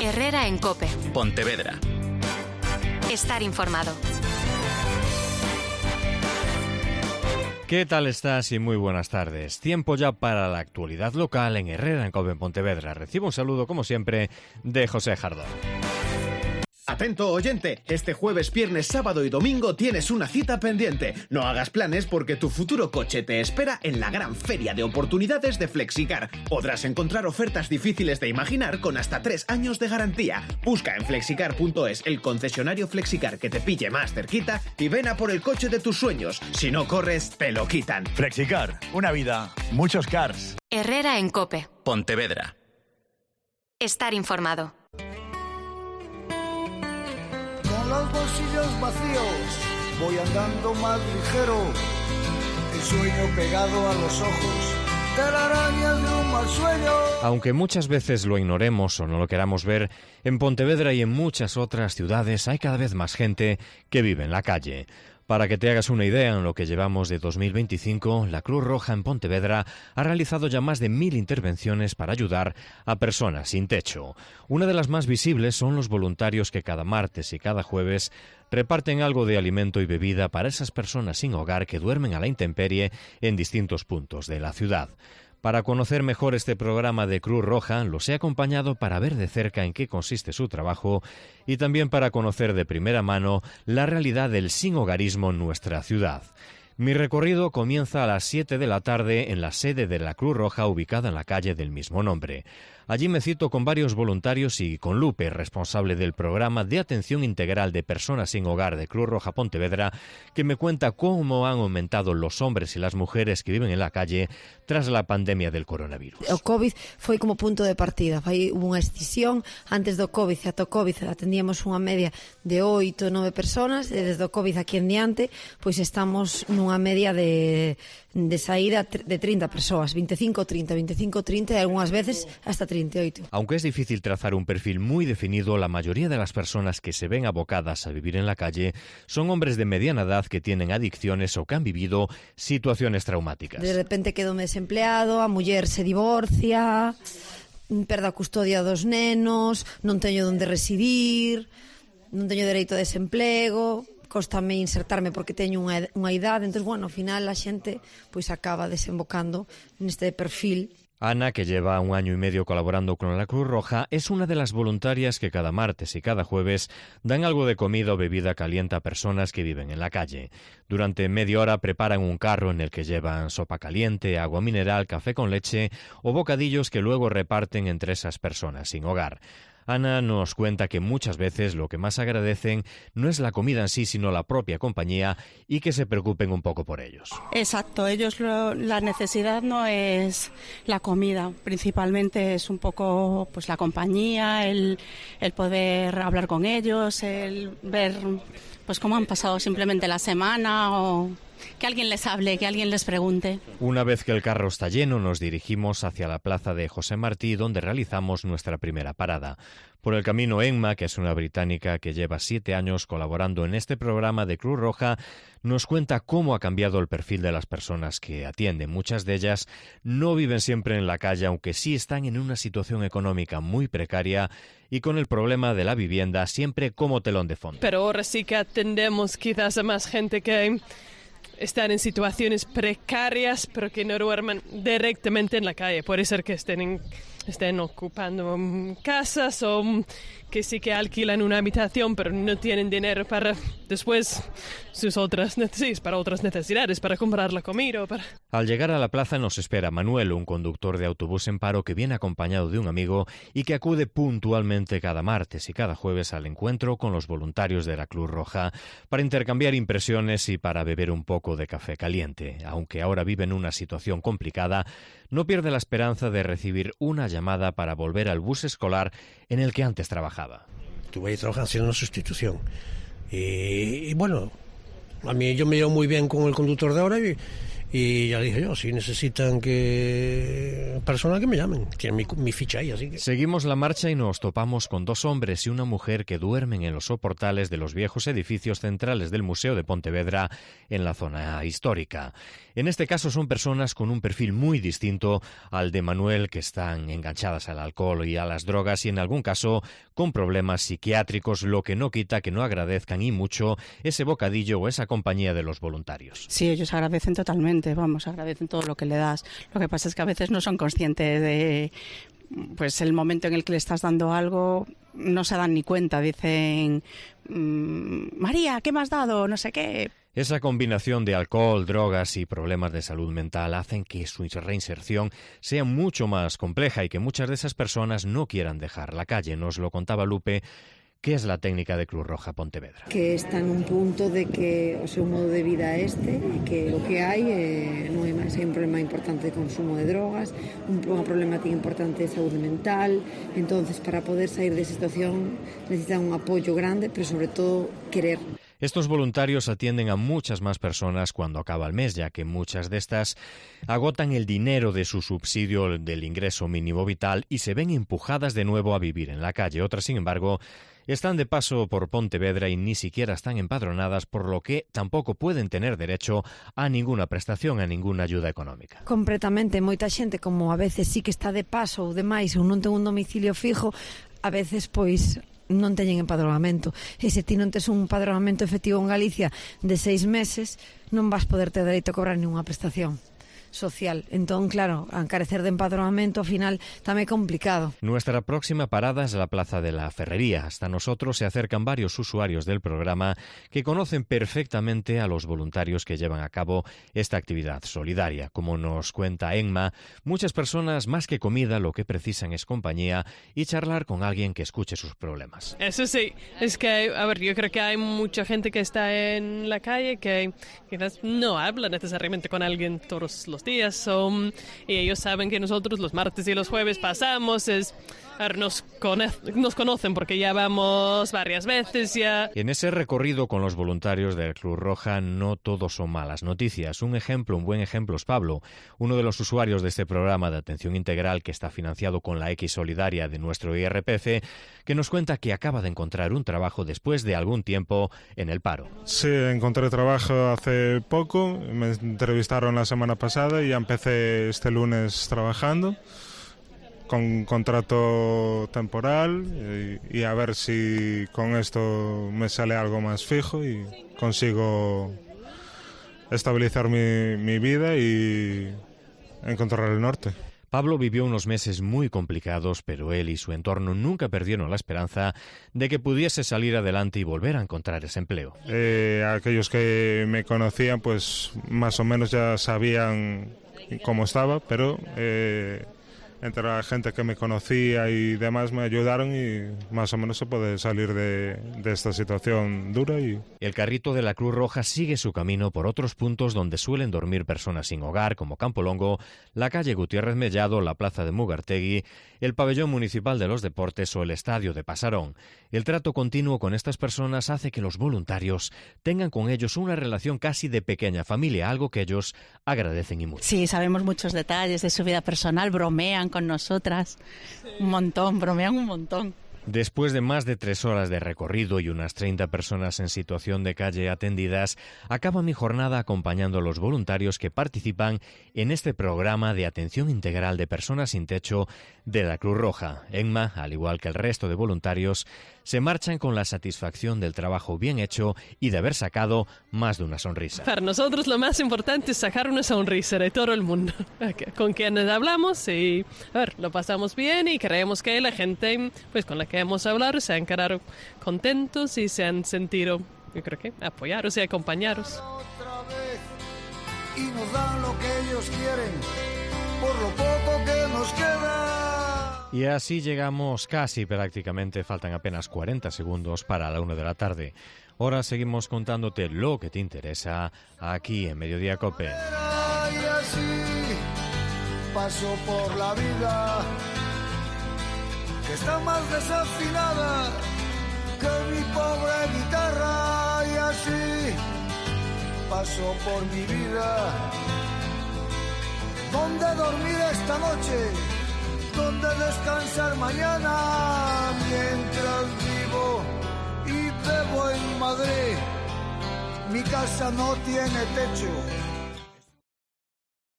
Herrera en COPE. Pontevedra. Estar informado. ¿Qué tal estás? Y muy buenas tardes. Tiempo ya para la actualidad local en Herrera en COPE en Pontevedra. Recibo un saludo, como siempre, de José Jardón. Atento oyente, este jueves, viernes, sábado y domingo tienes una cita pendiente. No hagas planes porque tu futuro coche te espera en la gran feria de oportunidades de Flexicar. Podrás encontrar ofertas difíciles de imaginar con hasta 3 años de garantía. Busca en flexicar.es el concesionario Flexicar que te pille más cerquita y ven a por el coche de tus sueños. Si no corres, te lo quitan. Flexicar, una vida, muchos cars. Herrera en COPE. Pontevedra. Estar informado. Los bolsillos vacíos, voy andando más ligero, el sueño pegado a los ojos, telarañas de un mal sueño. Aunque muchas veces lo ignoremos o no lo queramos ver, en Pontevedra y en muchas otras ciudades hay cada vez más gente que vive en la calle. Para que te hagas una idea, en lo que llevamos de 2025, la Cruz Roja en Pontevedra ha realizado ya más de 1000 intervenciones para ayudar a personas sin techo. Una de las más visibles son los voluntarios que cada martes y cada jueves reparten algo de alimento y bebida para esas personas sin hogar que duermen a la intemperie en distintos puntos de la ciudad. Para conocer mejor este programa de Cruz Roja, los he acompañado para ver de cerca en qué consiste su trabajo y también para conocer de primera mano la realidad del sinhogarismo en nuestra ciudad. Mi recorrido comienza a las 7 de la tarde en la sede de la Cruz Roja ubicada en la calle del mismo nombre. Allí me cito con varios voluntarios y con Lupe, responsable del programa de atención integral de personas sin hogar de Cruz Roja Pontevedra, que me cuenta cómo han aumentado los hombres y las mujeres que viven en la calle tras la pandemia del coronavirus. O COVID foi como punto de partida, hubo unha escisión, antes do COVID e ata o COVID atendíamos unha media de 8 ou 9 personas, e desde o COVID aquí en diante, pois estamos nunha media de saída de 30 persoas, 25-30 e algunhas veces hasta 38. Aunque es difícil trazar un perfil muy definido, la mayoría de las personas que se ven abocadas a vivir en la calle son hombres de mediana edad que tienen adicciones o que han vivido situaciones traumáticas. De repente quedo desempleado, a muller se divorcia, perde a custodia dos nenos, non teño onde residir, non teño dereito a desemplego, cóstame insertarme porque teño unha idade, entón, bueno, ao final a xente pois acaba desembocando neste perfil. Ana, que lleva 1 año y medio colaborando con la Cruz Roja, es una de las voluntarias que cada martes y cada jueves dan algo de comida o bebida caliente a personas que viven en la calle. Durante media hora preparan un carro en el que llevan sopa caliente, agua mineral, café con leche o bocadillos que luego reparten entre esas personas sin hogar. Ana nos cuenta que muchas veces lo que más agradecen no es la comida en sí, sino la propia compañía y que se preocupen un poco por ellos. Exacto, la necesidad no es la comida, principalmente es un poco pues la compañía, el poder hablar con ellos, el ver pues cómo han pasado simplemente la semana o que alguien les hable, que alguien les pregunte. Una vez que el carro está lleno, nos dirigimos hacia la plaza de José Martí, donde realizamos nuestra primera parada. Por el camino, Emma, que es una británica que lleva 7 años colaborando en este programa de Cruz Roja, nos cuenta cómo ha cambiado el perfil de las personas que atienden. Muchas de ellas no viven siempre en la calle, aunque sí están en una situación económica muy precaria y con el problema de la vivienda siempre como telón de fondo. Pero ahora sí que atendemos quizás a más gente que están en situaciones precarias, pero que no duermen directamente en la calle. Puede ser que estén ocupando casas o que sí que alquilan una habitación, pero no tienen dinero para después para otras necesidades, para comprar la comida o para... Al llegar a la plaza nos espera Manuel, un conductor de autobús en paro que viene acompañado de un amigo y que acude puntualmente cada martes y cada jueves al encuentro con los voluntarios de la Cruz Roja para intercambiar impresiones y para beber un poco de café caliente. Aunque ahora vive en una situación complicada, no pierde la esperanza de recibir una llamada para volver al bus escolar en el que antes trabajaba. Estuve ahí trabajando haciendo una sustitución y bueno, a mí yo me llevo muy bien con el conductor de ahora y Y ya dije yo, si necesitan personal que me llamen, tienen mi ficha ahí, así que... Seguimos la marcha y nos topamos con 2 hombres y una mujer que duermen en los soportales de los viejos edificios centrales del Museo de Pontevedra en la zona histórica. En este caso son personas con un perfil muy distinto al de Manuel, que están enganchadas al alcohol y a las drogas y en algún caso con problemas psiquiátricos, lo que no quita que no agradezcan y mucho ese bocadillo o esa compañía de los voluntarios. Sí, ellos agradecen totalmente, agradecen todo lo que le das. Lo que pasa es que a veces no son conscientes de pues el momento en el que le estás dando algo, no se dan ni cuenta, dicen María, ¿qué me has dado? No sé qué. Esa combinación de alcohol, drogas y problemas de salud mental hacen que su reinserción sea mucho más compleja y que muchas de esas personas no quieran dejar la calle. Nos lo contaba Lupe, que es la técnica de Cruz Roja Pontevedra. Que está en un punto de que o seu modo de vida e que o que hai non é máis, hai un problema importante de consumo de drogas, unha problemática importante de saúde mental, entonces para poder sair desa situación necesitan un apoio grande, pero sobre todo querer. Estos voluntarios atienden a muchas más personas cuando acaba el mes, ya que muchas de estas agotan el dinero de su subsidio del ingreso mínimo vital y se ven empujadas de nuevo a vivir en la calle. Otras, sin embargo, están de paso por Pontevedra y ni siquiera están empadronadas, por lo que tampoco pueden tener derecho a ninguna prestación, a ninguna ayuda económica. Completamente, moita xente, como a veces sí que está de paso ou demais ou non ten un domicilio fijo, a veces pois non teñen empadronamento. E se ti non tes un empadronamento efectivo en Galicia de 6 meses, non vas poder ter dereito a cobrar ninguna prestación social. Entón, claro, encarecer de empadronamiento ao final tamén é complicado. Nuestra próxima parada es la Plaza de la Ferrería. Hasta nosotros se acercan varios usuarios del programa que conocen perfectamente a los voluntarios que llevan a cabo esta actividad solidaria. Como nos cuenta Enma, muchas personas más que comida lo que precisan es compañía y charlar con alguien que escuche sus problemas. Eso sí, es que, a ver, yo creo que hay mucha gente que está en la calle que quizás no habla necesariamente con alguien todos los días, y ellos saben que nosotros los martes y los jueves pasamos, nos conocen porque ya vamos varias veces ya. En ese recorrido con los voluntarios del Cruz Roja no todo son malas noticias. Un buen ejemplo es Pablo, uno de los usuarios de este programa de atención integral que está financiado con la X Solidaria de nuestro IRPF, que nos cuenta que acaba de encontrar un trabajo después de algún tiempo en el paro. Sí, encontré trabajo hace poco, me entrevistaron la semana pasada y ya empecé este lunes trabajando con contrato temporal y a ver si con esto me sale algo más fijo y consigo estabilizar mi vida y encontrar el norte. Pablo vivió unos meses muy complicados, pero él y su entorno nunca perdieron la esperanza de que pudiese salir adelante y volver a encontrar ese empleo. Aquellos que me conocían, pues más o menos ya sabían cómo estaba, pero entre la gente que me conocía y demás me ayudaron y más o menos se puede salir de esta situación dura. El carrito de la Cruz Roja sigue su camino por otros puntos donde suelen dormir personas sin hogar, como Campolongo, la calle Gutiérrez Mellado, la plaza de Mugartegui, el pabellón municipal de los deportes o el estadio de Pasarón. El trato continuo con estas personas hace que los voluntarios tengan con ellos una relación casi de pequeña familia, algo que ellos agradecen y mucho. Sí, sabemos muchos detalles de su vida personal, bromean con nosotras, bromean un montón. Después de más de 3 horas de recorrido y unas 30 personas en situación de calle atendidas, acaba mi jornada acompañando a los voluntarios que participan en este programa de atención integral de personas sin techo de la Cruz Roja. Enma, al igual que el resto de voluntarios, se marchan con la satisfacción del trabajo bien hecho y de haber sacado más de una sonrisa. Para nosotros lo más importante es sacar una sonrisa de todo el mundo con quienes hablamos y lo pasamos bien y creemos que la gente pues con la que hemos hablado se han quedado contentos y se han sentido, yo creo que, apoyados y acompañados. Y nos dan lo que ellos quieren, por lo poco que nos queda. Y así llegamos casi prácticamente, faltan apenas 40 segundos para la 1 de la tarde. Ahora seguimos contándote lo que te interesa aquí en Mediodía Cope. Y así paso por la vida, que está más desafinada que mi pobre guitarra. Y así paso por mi vida, ¿Dónde dormir esta noche? ¿Dónde descansar mañana? Mientras vivo y bebo en Madrid. Mi casa no tiene techo,